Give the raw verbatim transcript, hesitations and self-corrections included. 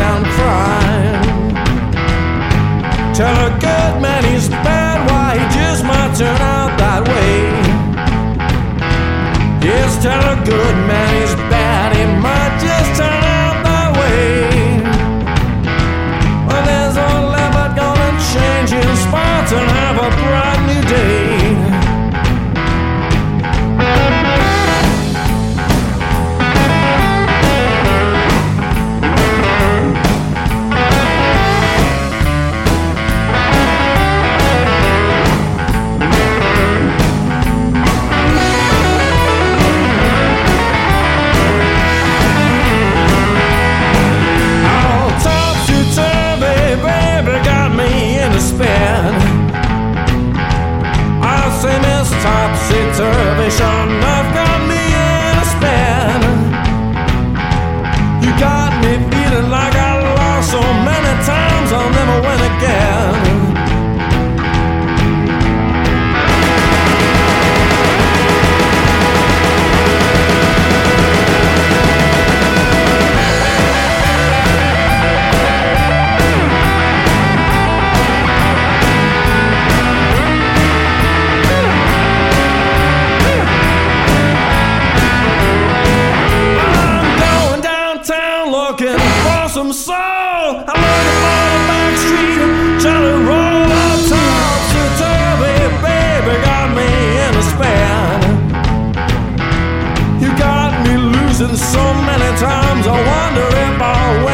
and crying. Tell a good man he's bad, why he just might turn out that way. Yes, tell a good man he's bad, he might just turn out that way. Well, there's only but gonna change his spots and have a bright new day. Topsy-turvy, sure enough, got me in a spin. You got me feeling like I lost so many times I'll never win again. Looking for some soul, I'm looking for the back street, trying to roll up topsy-turvy, baby, got me in a span. You got me losing so many times, I wonder if I'll win.